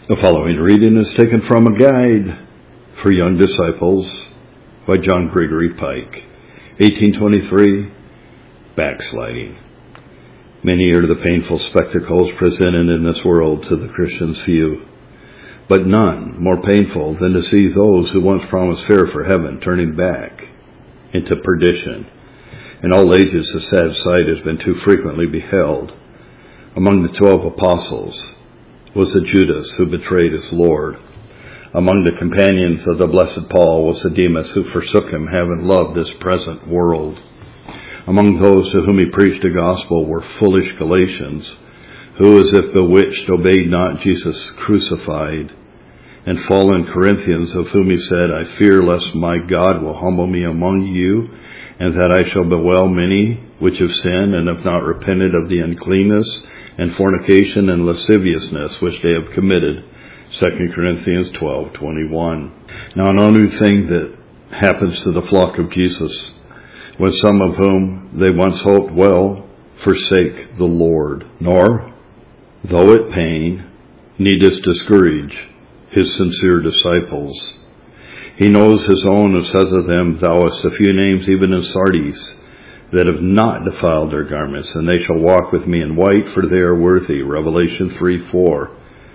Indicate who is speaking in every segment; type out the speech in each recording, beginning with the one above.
Speaker 1: The following reading is taken from A Guide for Young Disciples by John Gregory Pike, 1823, Backsliding. Many are the painful spectacles presented in this world to the Christian's view, but none more painful than to see those who once promised fair for heaven turning back into perdition. In all ages the sad sight has been too frequently beheld. Among the 12 apostles was the Judas who betrayed his Lord. Among the companions of the blessed Paul was the Demas who forsook him, having loved this present world. Among those to whom he preached the gospel were foolish Galatians, who, as if bewitched, obeyed not Jesus crucified, and fallen Corinthians, of whom he said, I fear lest my God will humble me among you, and that I shall bewail many which have sinned and have not repented of the uncleanness and fornication and lasciviousness which they have committed. 2 Corinthians 12:21. Now an only thing that happens to the flock of Jesus, when some of whom they once hoped well forsake the Lord, nor, though it pain, needeth discourage his sincere disciples. He knows his own, and says of them, Thou hast a few names even in Sardis, that have not defiled their garments, and they shall walk with me in white, for they are worthy. Revelation 3:4.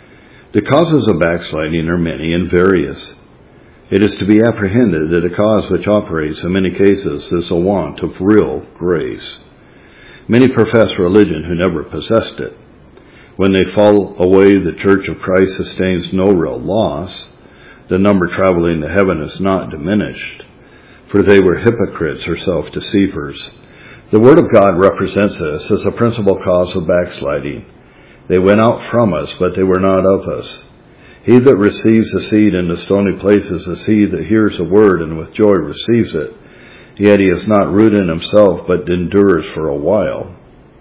Speaker 1: The causes of backsliding are many and various. It is to be apprehended that a cause which operates in many cases is a want of real grace. Many profess religion who never possessed it. When they fall away, the Church of Christ sustains no real loss. The number traveling to heaven is not diminished, for they were hypocrites or self-deceivers. The Word of God represents this as a principal cause of backsliding. They went out from us, but they were not of us. He that receives the seed in the stony places is he that hears the word and with joy receives it. Yet he is not rooted in himself, but endures for a while.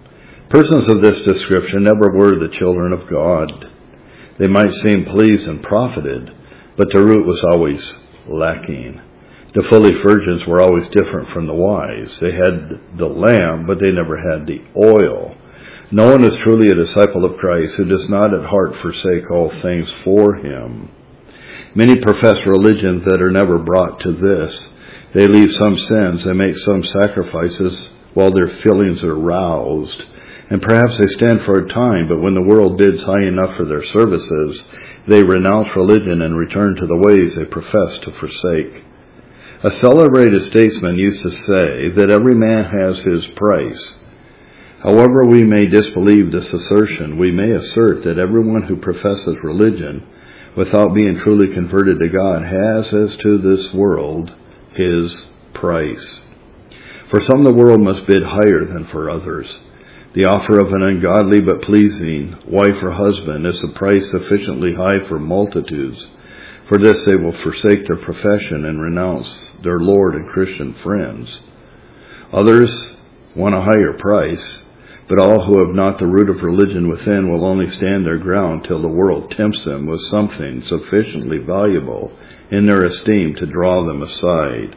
Speaker 1: Persons of this description never were the children of God. They might seem pleased and profited, but the root was always lacking. The foolish virgins were always different from the wise. They had the lamp, but they never had the oil. No one is truly a disciple of Christ who does not at heart forsake all things for him. Many profess religion that are never brought to this. They leave some sins, they make some sacrifices while their feelings are roused, and perhaps they stand for a time, but when the world bids high enough for their services, they renounce religion and return to the ways they profess to forsake. A celebrated statesman used to say that every man has his price. However we may disbelieve this assertion, we may assert that everyone who professes religion without being truly converted to God has, as to this world, his price. For some the world must bid higher than for others. The offer of an ungodly but pleasing wife or husband is a price sufficiently high for multitudes. For this they will forsake their profession and renounce their Lord and Christian friends. Others want a higher price, but all who have not the root of religion within will only stand their ground till the world tempts them with something sufficiently valuable in their esteem to draw them aside.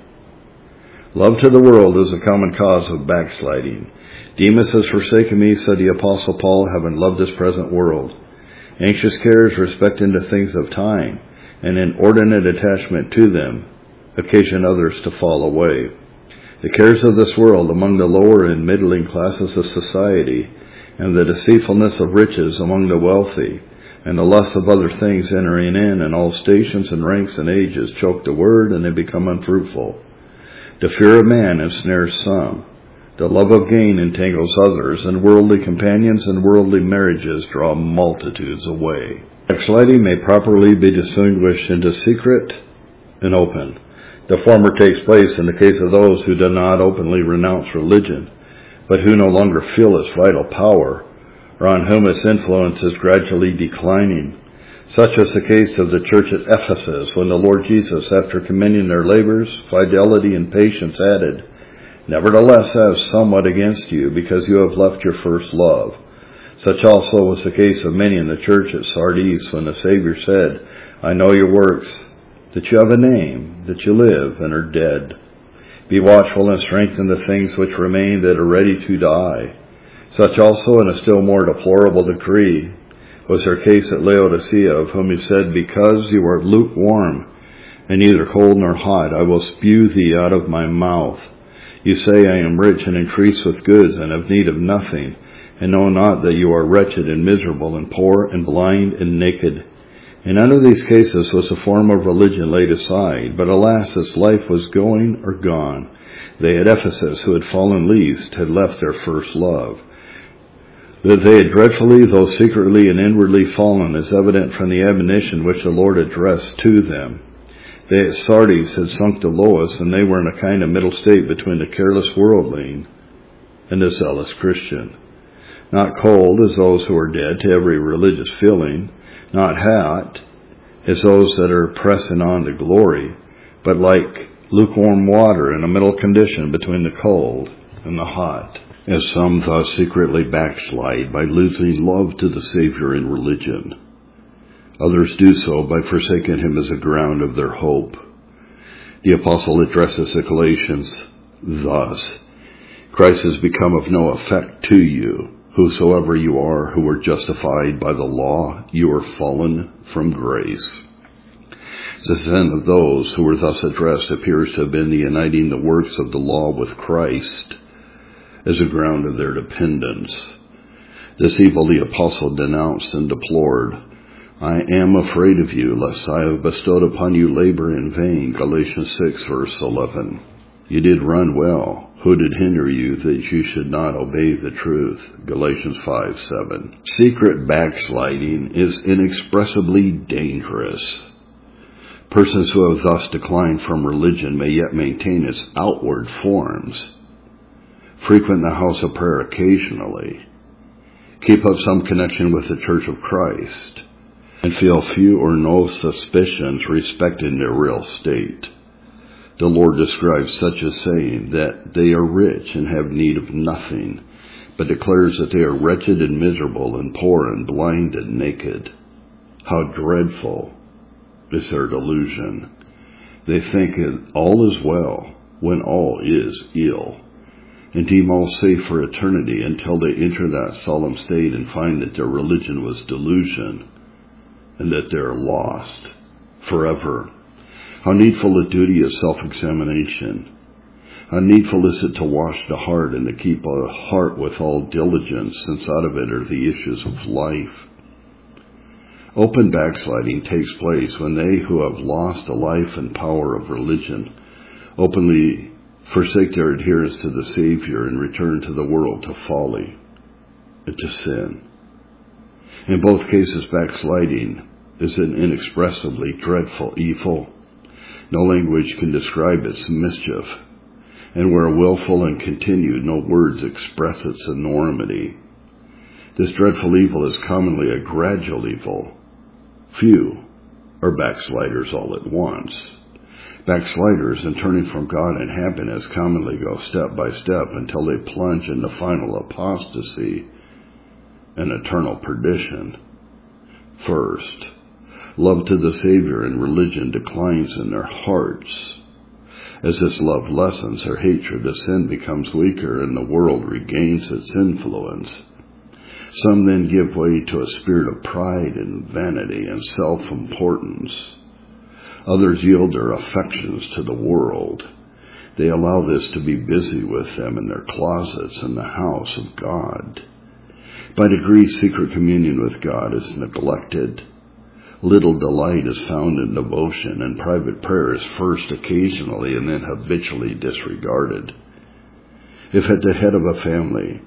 Speaker 1: Love to the world is a common cause of backsliding. Demas has forsaken me, said the Apostle Paul, having loved this present world. Anxious cares respecting the things of time, and inordinate attachment to them, occasion others to fall away. The cares of this world among the lower and middling classes of society, and the deceitfulness of riches among the wealthy, and the lust of other things entering in all stations and ranks and ages, choke the word, and they become unfruitful. The fear of man ensnares some. The love of gain entangles others, and worldly companions and worldly marriages draw multitudes away. Backsliding may properly be distinguished into secret and open. The former takes place in the case of those who do not openly renounce religion, but who no longer feel its vital power, or on whom its influence is gradually declining. Such was the case of the church at Ephesus, when the Lord Jesus, after commending their labors, fidelity, and patience, added, Nevertheless I have somewhat against you, because you have left your first love. Such also was the case of many in the church at Sardis, when the Savior said, I know your works, that you have a name, that you live and are dead. Be watchful and strengthen the things which remain that are ready to die. Such also in a still more deplorable degree was their case at Laodicea, of whom he said, "Because you are lukewarm, and neither cold nor hot, I will spew thee out of my mouth. You say, I am rich and increase with goods, and have need of nothing, and know not that you are wretched and miserable, and poor, and blind, and naked." In none of these cases was the form of religion laid aside, but alas, its life was going or gone. They at Ephesus, who had fallen least, had left their first love. That they had dreadfully, though secretly and inwardly fallen, is evident from the admonition which the Lord addressed to them. They at Sardis had sunk to lowest, and they were in a kind of middle state between the careless worldling and the zealous Christian. Not cold as those who are dead to every religious feeling, not hot as those that are pressing on to glory, but like lukewarm water in a middle condition between the cold and the hot. As some thus secretly backslide by losing love to the Savior in religion, others do so by forsaking him as a ground of their hope. The apostle addresses the Galatians thus: "Christ has become of no effect to you. Whosoever you are who were justified by the law, you are fallen from grace." The sin of those who were thus addressed appears to have been the uniting the works of the law with Christ as a ground of their dependence. This evil the apostle denounced and deplored. "I am afraid of you, lest I have bestowed upon you labor in vain." Galatians 6, verse 11. "You did run well. Who did hinder you that you should not obey the truth?" Galatians 5:7. Secret backsliding is inexpressibly dangerous. Persons who have thus declined from religion may yet maintain its outward forms, frequent the house of prayer occasionally, keep up some connection with the Church of Christ, and feel few or no suspicions respecting their real state. The Lord describes such as saying that they are rich and have need of nothing, but declares that they are wretched and miserable and poor and blind and naked. How dreadful is their delusion. They think all is well when all is ill, and deem all safe for eternity until they enter that solemn state and find that their religion was delusion and that they are lost forever. How needful a duty is self-examination. How needful is it to wash the heart and to keep a heart with all diligence, since out of it are the issues of life. Open backsliding takes place when they who have lost the life and power of religion openly forsake their adherence to the Savior and return to the world, to folly, and to sin. In both cases, backsliding is an inexpressibly dreadful evil. No language can describe its mischief, and where willful and continued, no words express its enormity. This dreadful evil is commonly a gradual evil. Few are backsliders all at once. Backsliders, in turning from God and happiness, commonly go step by step until they plunge into final apostasy and eternal perdition. First, love to the Savior and religion declines in their hearts. As this love lessens, their hatred of sin becomes weaker and the world regains its influence. Some then give way to a spirit of pride and vanity and self-importance. Others yield their affections to the world. They allow this to be busy with them in their closets in the house of God. By degrees, secret communion with God is neglected. Little delight is found in devotion, and private prayer is first occasionally and then habitually disregarded. If at the head of a family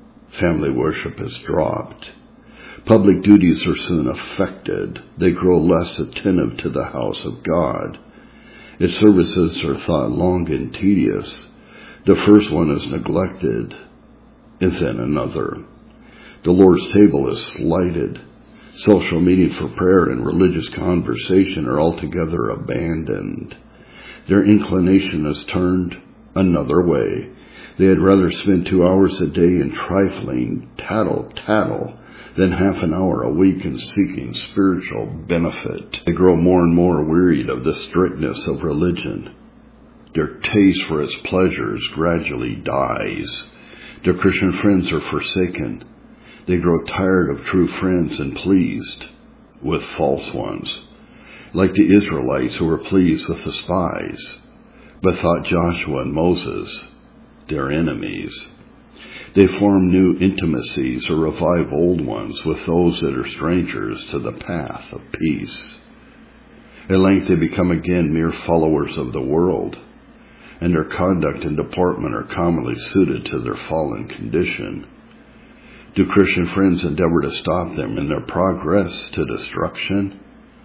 Speaker 1: worship is dropped, public duties are soon affected. They grow less attentive to the house of God. Its services are thought long and tedious. The first one is neglected, and then another. The Lord's table is slighted. Social meeting for prayer and religious conversation are altogether abandoned. Their inclination is turned another way. They had rather spend 2 hours a day in trifling tattle than half an hour a week in seeking spiritual benefit. They grow more and more wearied of the strictness of religion. Their taste for its pleasures gradually dies. Their Christian friends are forsaken. They grow tired of true friends and pleased with false ones, like the Israelites who were pleased with the spies, but thought Joshua and Moses their enemies. They form new intimacies or revive old ones with those that are strangers to the path of peace. At length they become again mere followers of the world, and their conduct and deportment are commonly suited to their fallen condition. Do Christian friends endeavor to stop them in their progress to destruction?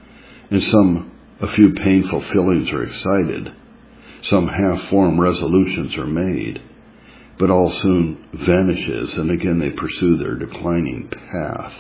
Speaker 1: In a few painful feelings are excited, some half-formed resolutions are made, but all soon vanishes, and again they pursue their declining path.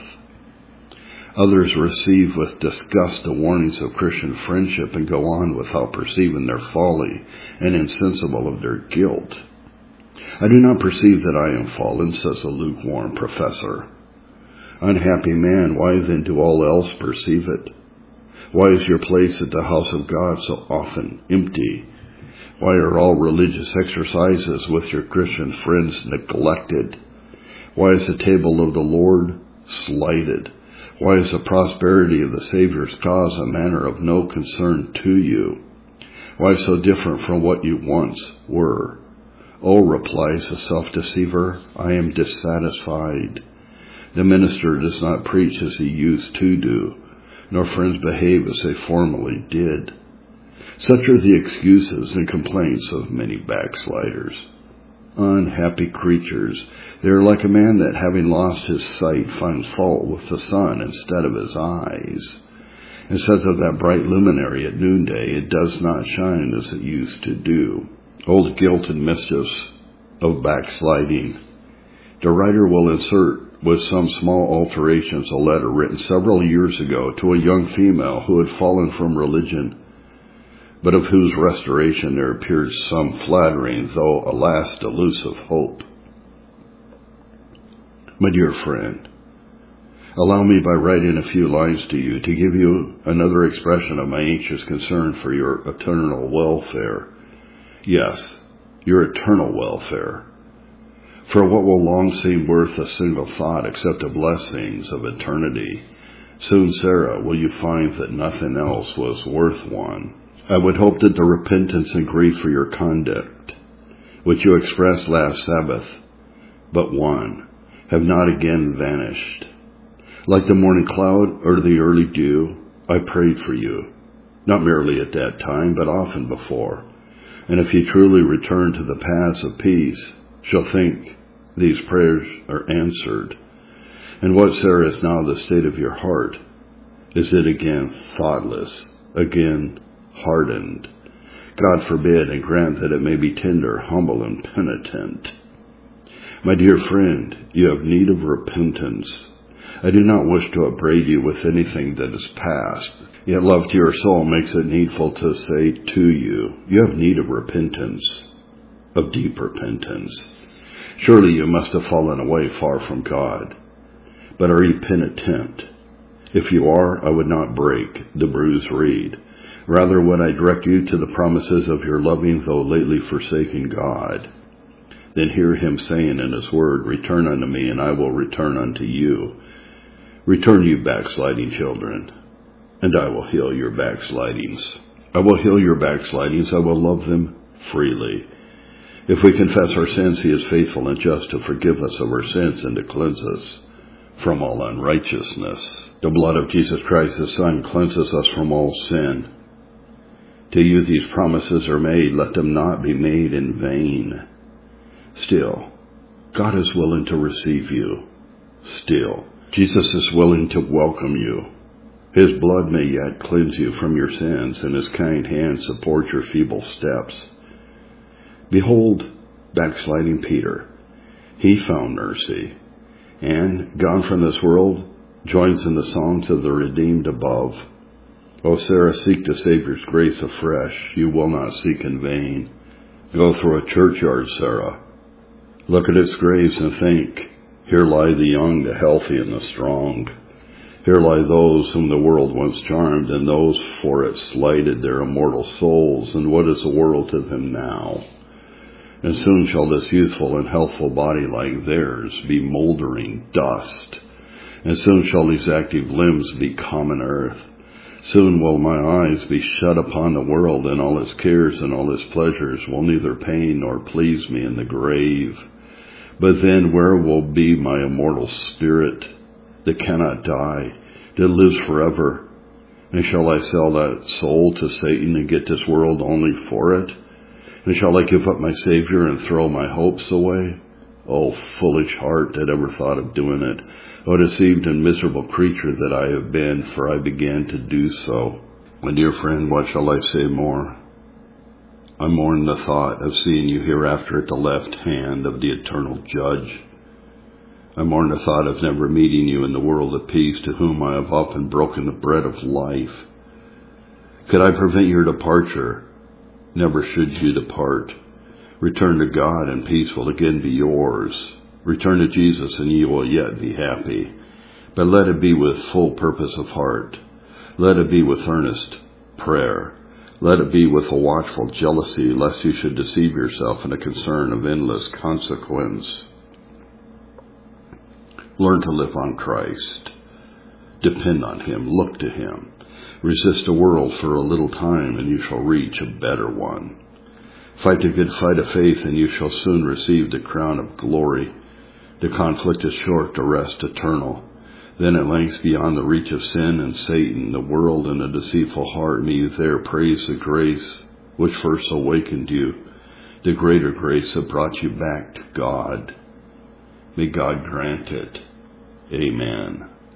Speaker 1: Others receive with disgust the warnings of Christian friendship and go on without perceiving their folly and insensible of their guilt. I do not perceive that I am fallen, says a lukewarm professor. Unhappy man, why then do all else perceive it? Why is your place at the house of God so often empty? Why are all religious exercises with your Christian friends neglected? Why is the table of the Lord slighted? Why is the prosperity of the Savior's cause a matter of no concern to you? Why so different from what you once were? Oh, replies the self-deceiver, I am dissatisfied. The minister does not preach as he used to do, nor friends behave as they formerly did. Such are the excuses and complaints of many backsliders. Unhappy creatures, they are like a man that, having lost his sight, finds fault with the sun instead of his eyes, and says of that bright luminary at noonday, it does not shine as it used to do. Old guilt and mischiefs of backsliding. The writer will insert with some small alterations a letter written several years ago to a young female who had fallen from religion, but of whose restoration there appears some flattering, though alas delusive hope. My dear friend, allow me by writing a few lines to you to give you another expression of my anxious concern for your eternal welfare. Yes, your eternal welfare. For what will long seem worth a single thought except the blessings of eternity, soon, Sarah, will you find that nothing else was worth one. I would hope that the repentance and grief for your conduct, which you expressed last Sabbath, but one, have not again vanished. Like the morning cloud or the early dew, I prayed for you, not merely at that time, but often before. And if you truly return to the paths of peace, shall think these prayers are answered. And what, Sarah, is now the state of your heart? Is it again thoughtless, again hardened? God forbid, and grant that it may be tender, humble, and penitent. My dear friend, you have need of repentance. I do not wish to upbraid you with anything that is past, yet love to your soul makes it needful to say to you, you have need of repentance, of deep repentance. Surely you must have fallen away far from God. But are you penitent? If you are, I would not break the bruised reed. Rather would I direct you to the promises of your loving, though lately forsaken God. Then hear him saying in his word, return unto me, and I will return unto you. Return, you backsliding children, and I will heal your backslidings. I will heal your backslidings. I will love them freely. If we confess our sins, he is faithful and just to forgive us of our sins and to cleanse us from all unrighteousness. The blood of Jesus Christ, his Son, cleanses us from all sin. To you these promises are made. Let them not be made in vain. Still, God is willing to receive you. Still, Jesus is willing to welcome you. His blood may yet cleanse you from your sins, and his kind hand support your feeble steps. Behold, backsliding Peter. He found mercy, and, gone from this world, joins in the songs of the redeemed above. O Sarah, seek the Savior's grace afresh. You will not seek in vain. Go through a churchyard, Sarah. Look at its graves and think, here lie the young, the healthy, and the strong. Here lie those whom the world once charmed, and those for it slighted their immortal souls. And what is the world to them now? And soon shall this youthful and healthful body like theirs be moldering dust. And soon shall these active limbs be common earth. Soon will my eyes be shut upon the world, and all its cares and all its pleasures will neither pain nor please me in the grave. But then where will be my immortal spirit that cannot die, that lives forever? And shall I sell that soul to Satan and get this world only for it? And shall I give up my Savior and throw my hopes away? Oh, foolish heart that ever thought of doing it. Oh, deceived and miserable creature that I have been, for I began to do so. My dear friend, what shall I say more? I mourn the thought of seeing you hereafter at the left hand of the eternal Judge. I mourn the thought of never meeting you in the world of peace, to whom I have often broken the bread of life. Could I prevent your departure? Never should you depart. Return to God, and peace will again be yours. Return to Jesus, and ye will yet be happy. But let it be with full purpose of heart. Let it be with earnest prayer. Let it be with a watchful jealousy, lest you should deceive yourself in a concern of endless consequence. Learn to live on Christ. Depend on Him. Look to Him. Resist the world for a little time, and you shall reach a better one. Fight the good fight of faith, and you shall soon receive the crown of glory. The conflict is short, the rest eternal. Then at length, beyond the reach of sin and Satan, the world and the deceitful heart, may you there praise the grace which first awakened you, the greater grace that brought you back to God. May God grant it. Amen.